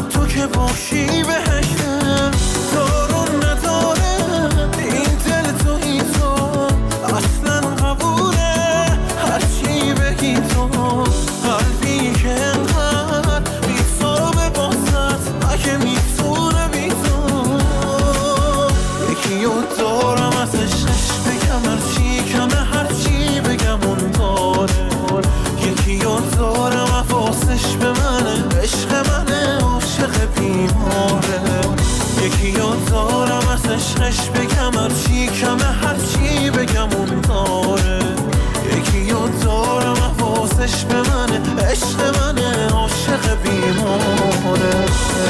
تو که باشی بهشتم دارون نداره این دل توی تو اصلا قبوله هرچی بگی تو قلبی که انقدر بیتابه باست اگه میتونه بی تو یکی رو دارم از عشقش بگم هرچی کمه هرچی بگم اون داره یکی رو دارم حواسش به منه عشق منه عاشق بیماره یکی رو دارم از عشقش بگم هرچی کمه هرچی بگم اون داره یکی رو دارم حواسش به منه عشق منه عاشق بیماره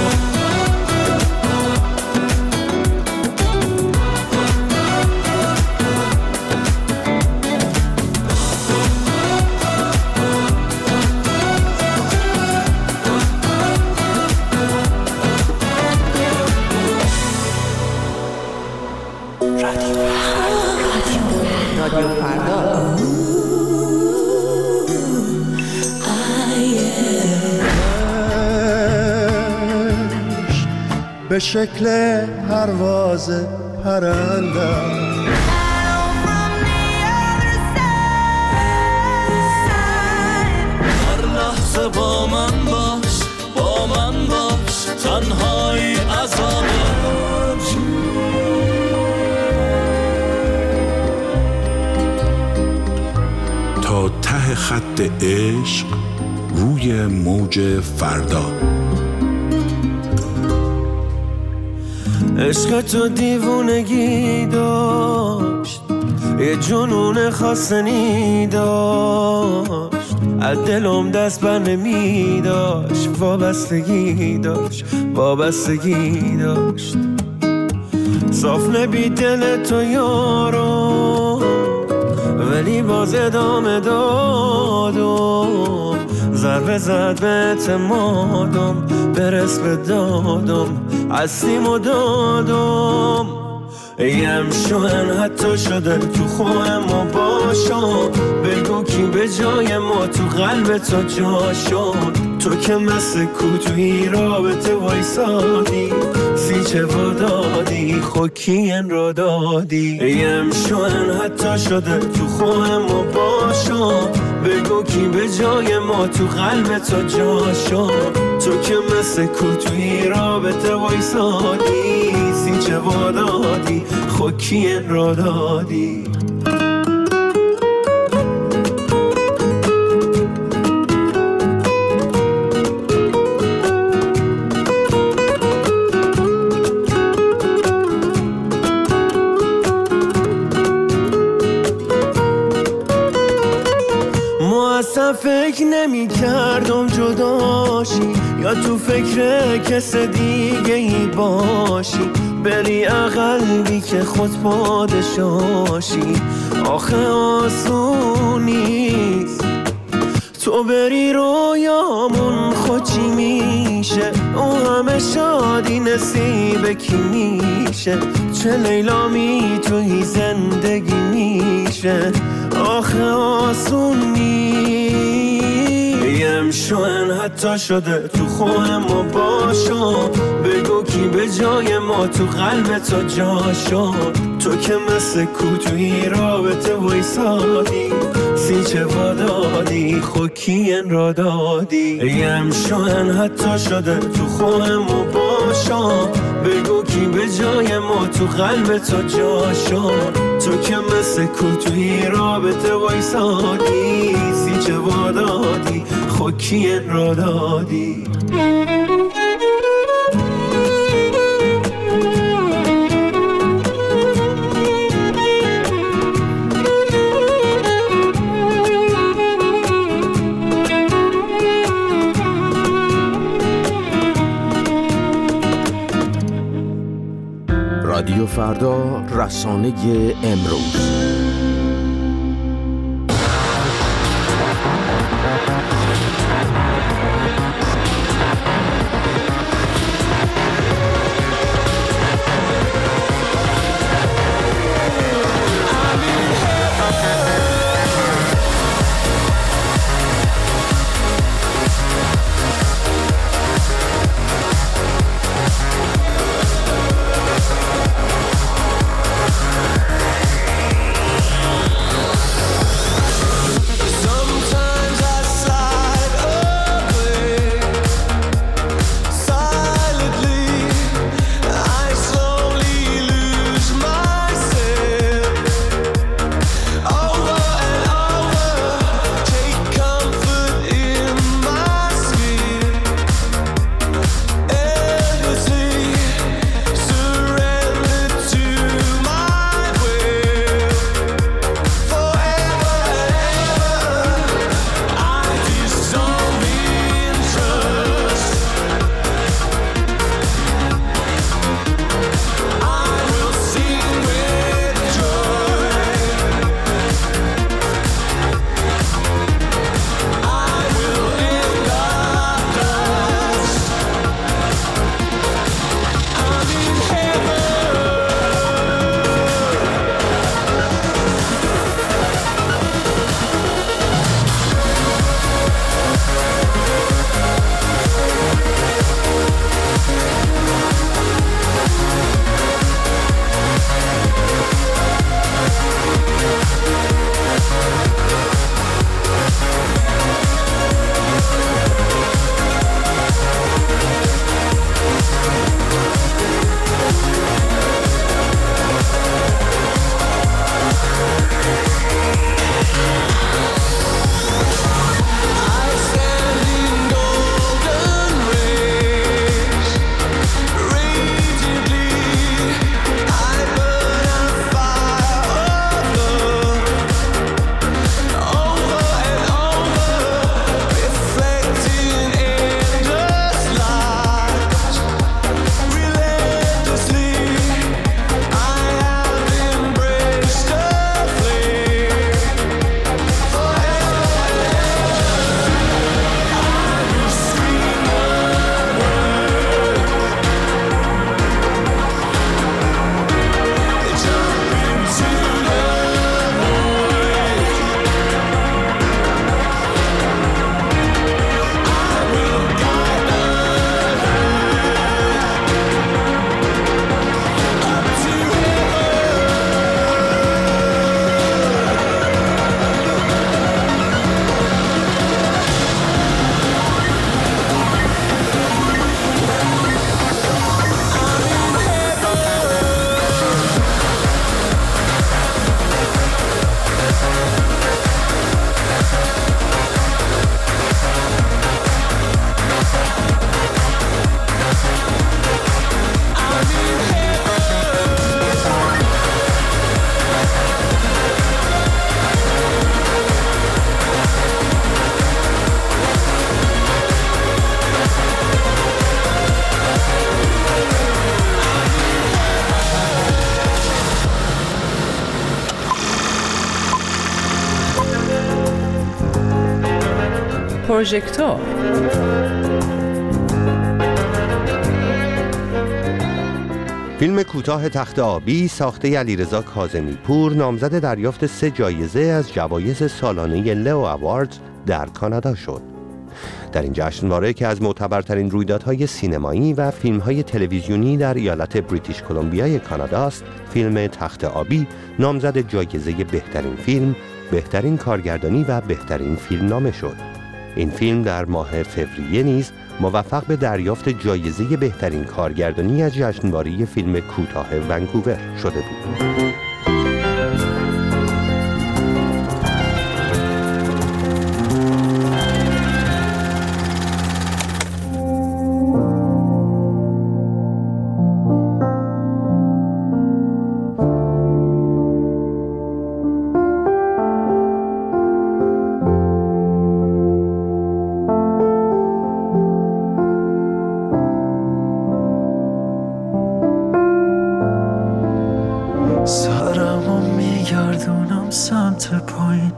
رادیو فردا به شکل پرواز پرنده هر لحظه با من باش تنهایی عذابه تا ته خط عشق روی موج فردا عشق تو دیوونگی داشت یه جنون خاصنی داشت از دلم دست بر نمی داشت وابستگی داشت صاف نبی دل تو یارو ولی باز ادامه دادم ضربه زد به اعتمادم برس به دادم عزیم و دادم ایم شوهن حتی شده تو خواه ما باشم بگو کی به جای ما تو قلب تو جا شد تو که مثل کوتوی رابطه وایسادی سیچه وادادی خوکین را دادی ایم شوهن حتی شده تو خواه ما باشم بگو کی به جای ما تو قلب تو جا شد تو که مثل کوتوی رابطه وایسادی سیچه وادادی خوکین را دادی فکر نمی کردم جداشی یا تو فکر کس دیگه ای باشی بری قلبی که خود پادشاشی آخه آسون نیست تو بری رویامون خود چی میشه اون همه شادی نصیب کی میشه چه لیلا میتونی زندگی میشه آخه آسون نیم شوهن حتی شده تو خواه ما باشم بگو کی به جای ما تو قلب تو جا شد تو که مثل کوتوی رابطه وایسادی سیچه وادادی خوکین را دادی ایم شوهن حتی شده تو خواه ما باشم بگو کی به جای ما تو قلب تو جا شد تو که مثل کوتوی رابطه وایسادی سیچه وادادی خوکین را دادی رادیو فردا رسانه امروز پروژکتور. فیلم کوتاه تخت آبی ساخته علیرضا کاظمی پور نامزد دریافت 3 جایزه از جوایز سالانه لئو اواردز در کانادا شد. در این جشنواره که از معتبرترین رویدادهای سینمایی و فیلم‌های تلویزیونی در ایالت بریتیش کلمبیای کانادا است، فیلم تخت آبی نامزد جایزه بهترین فیلم، بهترین کارگردانی و بهترین فیلمنامه شد. این فیلم در ماه فوریه نیز موفق به دریافت جایزه بهترین کارگردانی از جشنواره فیلم کوتاه ونکوور شده بود. سرمو میگردونم سمت پایین،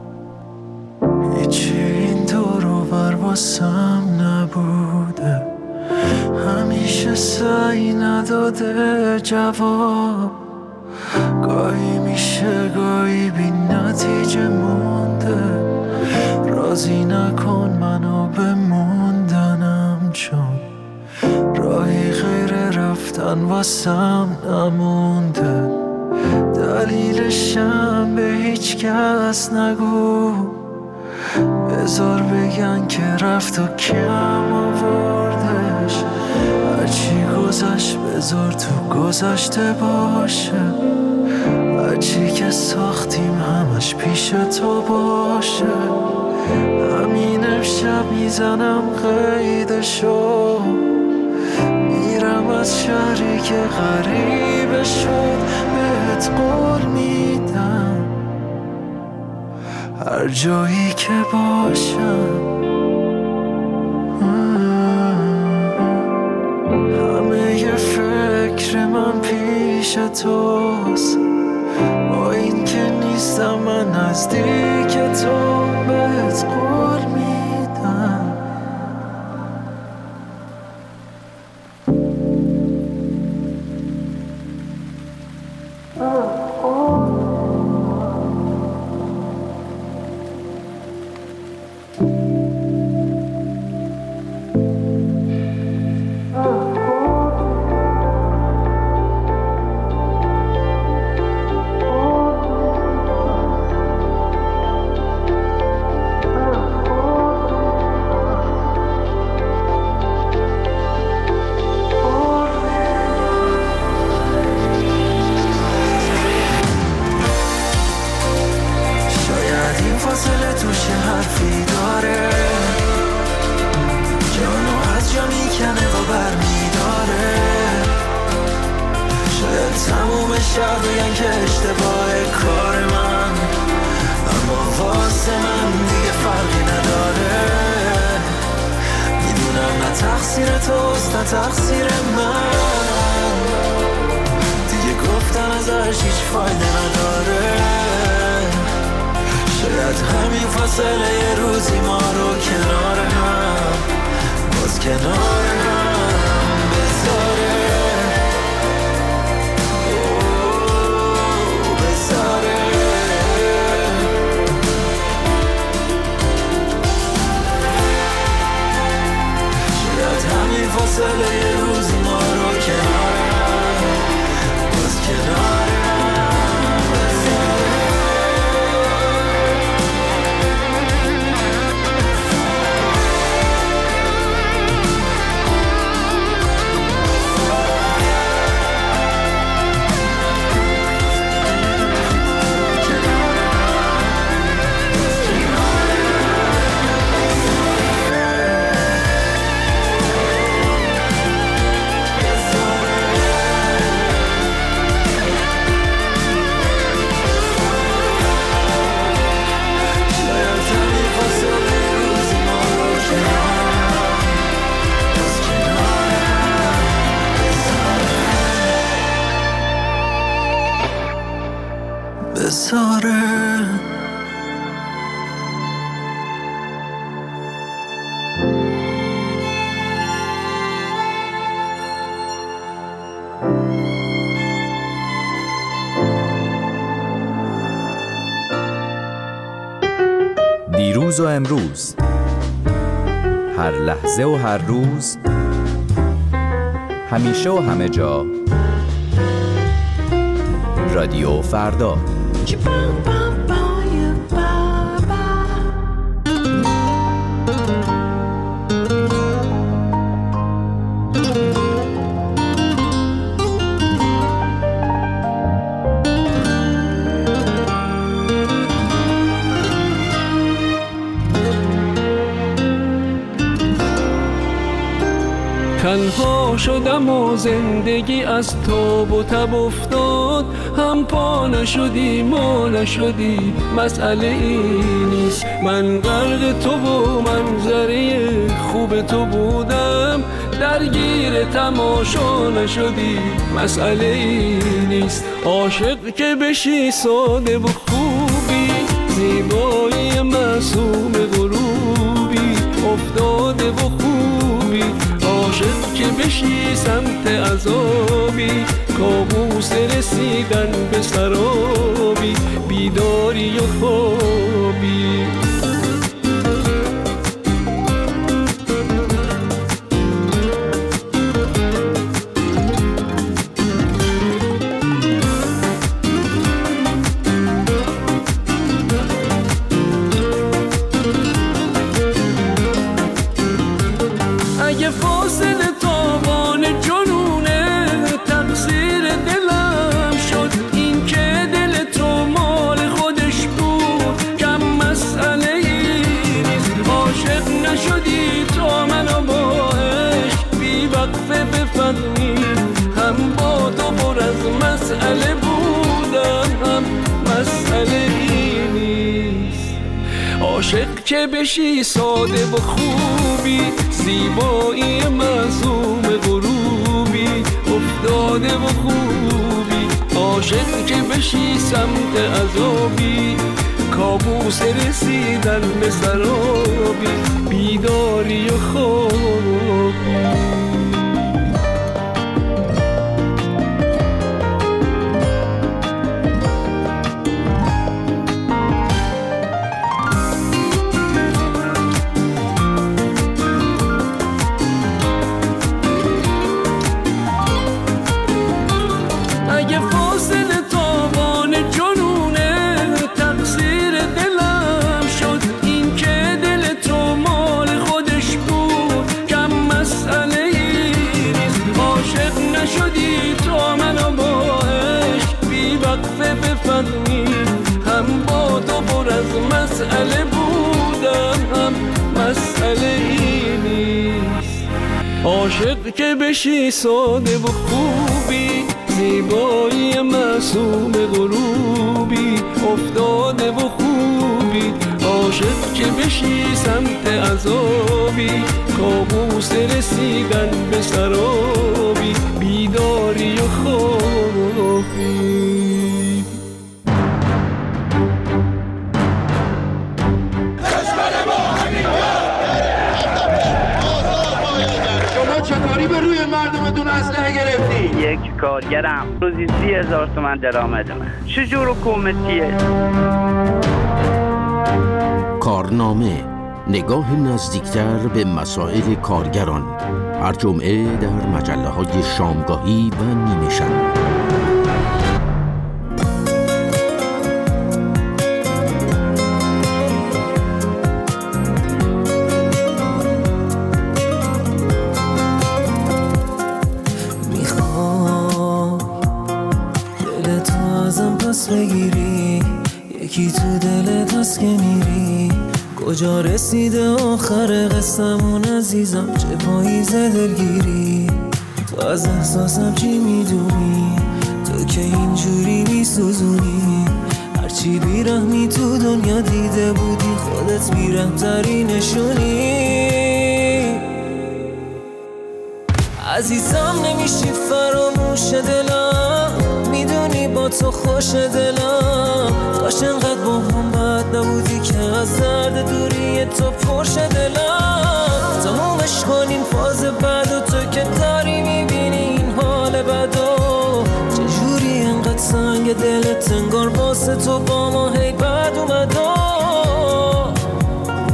هیچی این دور و بر واسم نبوده، همیشه سعی نداده جواب، گاهی میشه گاهی بی نتیجه مونده، راضی نکن منو به موندنم، چون راهی غیر رفتن واسم نمونده، دلیلشم به هیچ کس نگو، بذار بگن که رفت و کم آوردش، هرچی گذشت بذار تو گذشته باشه، هرچی که ساختیم همش پیش تو باشه، همین امشب میزنم قیدشو، میرم از شهری که غریبه شد، بهت قول میدم هر جایی که باشم، همه ی فکر من پیش توست، با این که نیستم من نزدیک تو، بهت قول میدم. فاصله توش حرفی داره، جانو از جا میکنه و برمیداره، شاید تموم شهر بگن که اشتباه کار من، اما واسه من دیگه فرقی نداره، میدونم نه تقصیر توست نه تقصیر من، دیگه گفتن ازش هیچ فایده نداره، شاید همین فاصله یه روزی ما رو کنار هم، باز کنار هم بذاره، بذاره، شاید همین فاصله یه روزی ما رو کنار هم، باز کنار هم بذاره. دیروز و امروز، هر لحظه و هر روز، همیشه و همه جا. رادیو فردا. تنها شدم و زندگی از تاب و تب افتاد، هم پا نشدی ما نشدی، مسئله این نیست. من غرق تو و منظره خوب تو بودم، درگیر تماشا نشدی، مسئله این نیست. عاشق که بشی ساده و خوبی، زیبایی معصوم غروبی، افتاده و خوبی. عاشق که بشی سمت عذابی، کابوس رسیدن به سرابی، بیداری و خوابی. اگه فاصله تاوان جنونه، تقصیر دلم شد این که دل تو مال خودش بود، کم مسئله ای نیست. عاشق نشدی تا منو با عشق بی وقفه بفهمی، هم با تو پر از مسئله بودم، هم مسئله ای نیست. عاشق که بشی ساده و خوبی، زیبایی معصوم غروبی، افتاده و خوبی. عاشق که بشی سمت عذابی، کابوس رسیدن به سرابی، بیداری و خوابی. اگه فاصله تاوان جنونه، تقصیر دلم شد این که دل تو مال خودش بود، کم مسئله ای نیست. عاشق نشدی تا منو با عشق بی وقفه بفهمی، هم با تو پر از مسئله بودم، هم مسئله ای نیست. عاشق که بشی ساده و خوبی، زیبایی معصوم غروبی، افتاده و خوبی. عاشق که بشی سمت عذابی، کابوس رسیدن به سرابی، بیداری و خوابی. چطوری به روی مردمتون اسلحه گرفتی؟ یک کارگرم روزی 30,000 تومان درآمدمه. چجور حکومتیه؟ کارنامه، نگاه نزدیکتر به مسائل کارگران، هر جمعه در مجله‌های شامگاهی و نیمه شب. بگیری یکی تو دلت هست که میری، کجا رسیده آخر قصمون عزیزم، چه پاییز دلگیری. تو از احساسم چی میدونی، تو که اینجوری میسوزونی، هرچی بیرحمی تو دنیا دیده بودی، خودت بیرحم‌تری نشونی. عزیزم نمیشی فراموش دلم، میدونی با تو خوش دلم، کاش انقدر با هم بد نبودی که از درد دوری تو پرش دلم. تمومش کنین فاز بعد و تو که داری میبینی این حال بدو، چجوری انقدر سنگ دلت انگار واسه تو با ما هی بد اومدو.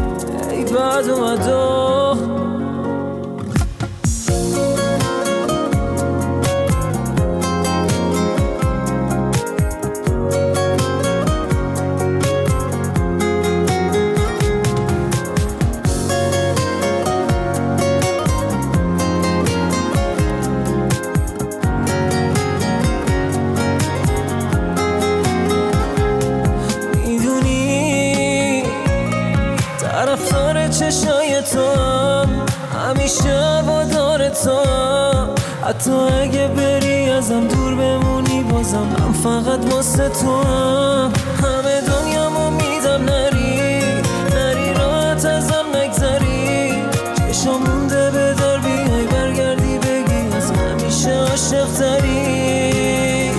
حتی اگه بری ازم دور بمونی بازم من فقط واسه تو هم همه دنیامو میدم نری راحت ازم نگذری چشم مونده به در بیای برگردی بگی از همیشه عاشق تری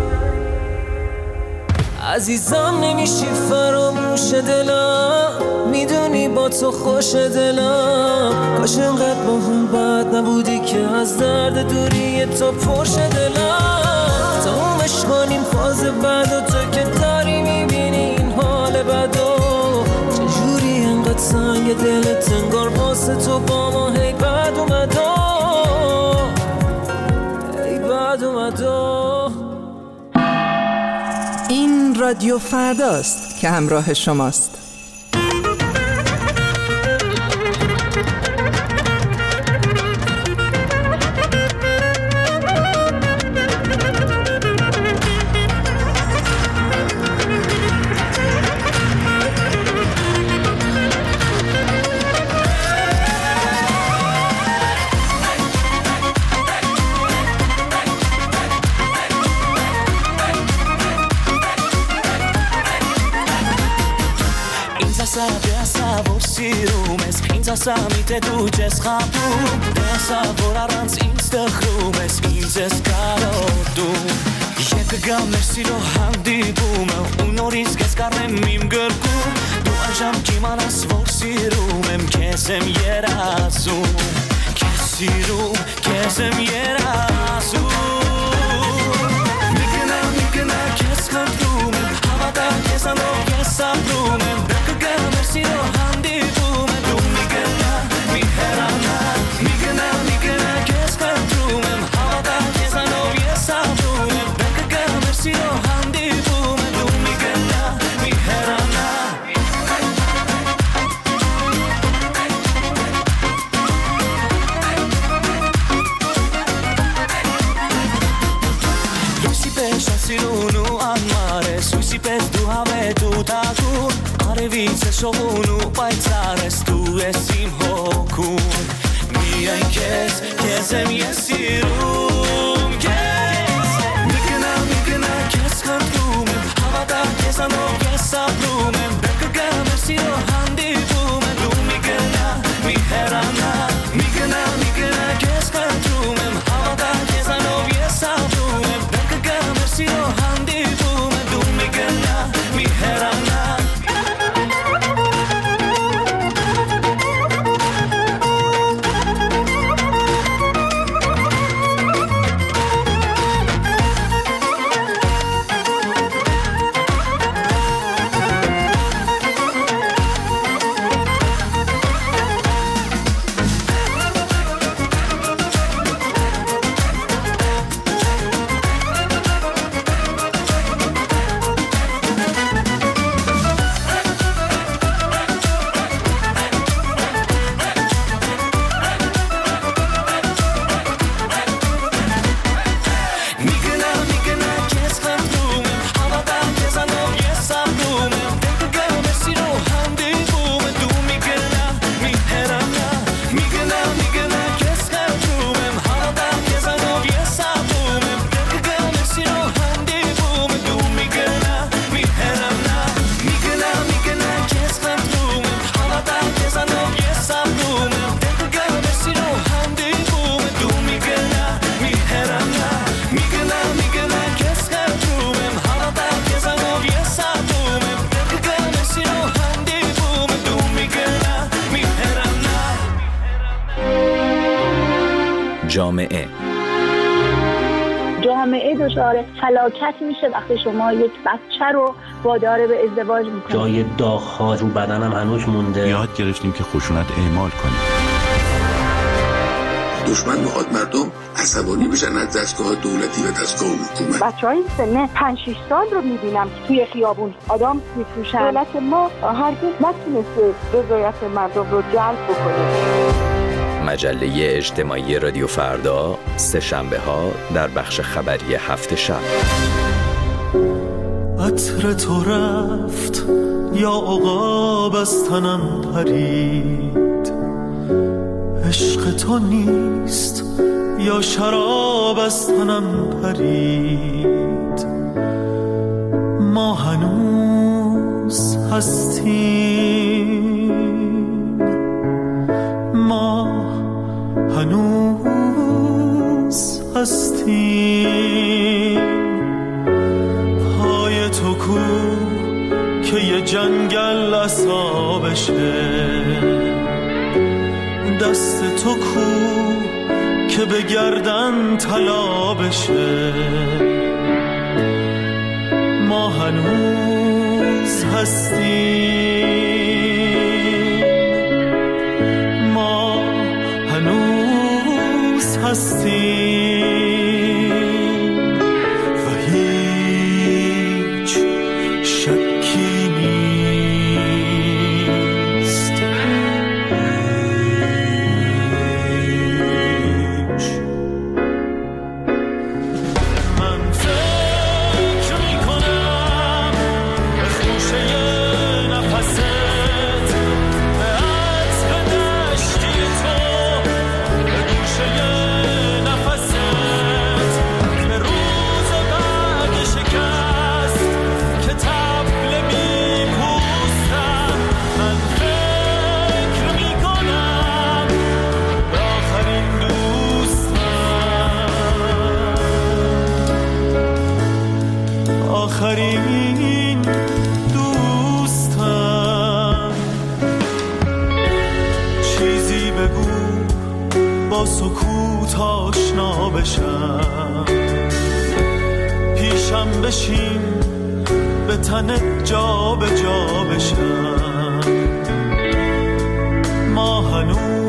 عزیزم نمیشی فراموش دلم میدونی با تو خوش دلم کاش انقدر با هم بد نبودی که از درد دوری تو پرش دلم تمومش کنیم فاز بعد و تو که داری میبینی این حال بدو چجوری انقدر سنگ دلت انگار واسه تو با ما هی بد اومدو هی بد اومدو. این رادیو فرداست که همراه شماست. Samite duces khapum Desa vorarans instachrumes Inzes karotum Yek gamer siro handibum Unoris geskarem mim gërkum Du ajam kimanas vorsirumem Kesem yerasum Kesirum, kesem yerasum Mikna kes khandrumem Havada kesano kesabrumem Dek gamer siro handibum Vice sovunu pajcares tu esim hokun Mien kesem yesirum Kes Mikna kes kandrumem Havada kesano kesabrumem Bekagamer siro handibumem Du Mikna kes kandrumem Havada kesano kesabrumem Bekagamer siro handibumem Du Mikna جامعه دچار فلاکت میشه وقتی شما یک بچه رو وادار به ازدواج میکنید. جای داغ‌ها رو بدنم هنوز مونده. یاد گرفتیم که خشونت اعمال کنیم. دشمن میخواد مردم عصبانی بشن از دستگاه دولتی و دستگاه حکومت. بچهای سن 5-6 سال رو میبینم که توی خیابون آدم میفروشن. دولت ما هرگز نتونسته رضایت مردم رو جلب بکنه. مجله اجتماعی رادیو فردا سه شنبه ها در بخش خبری هفت شب. عطر تو رفت یا عقاب از تنم پرید، عشق تو نیست یا شراب از تنم پرید، ما هنوز هستیم، ما هنوز هستیم. پای تو کو که یه جنگل اصابشه، دست تو کو که به گردن طلا بشه، ما هنوز هستیم، ما هنوز هستیم و هیچ شکی نیست. من فکر میکنم به خوشه نفست، به عطر دشتی تو، به گوشه نفست، به روز بعد شکست که طبل میپوستم. من فکر میکنم به آخرین دوستم، آخرین دوستم. چیزی بگو با سکوت آشنا بشم، پیشم بشین به تنت جا به جا بشم. ما هنوز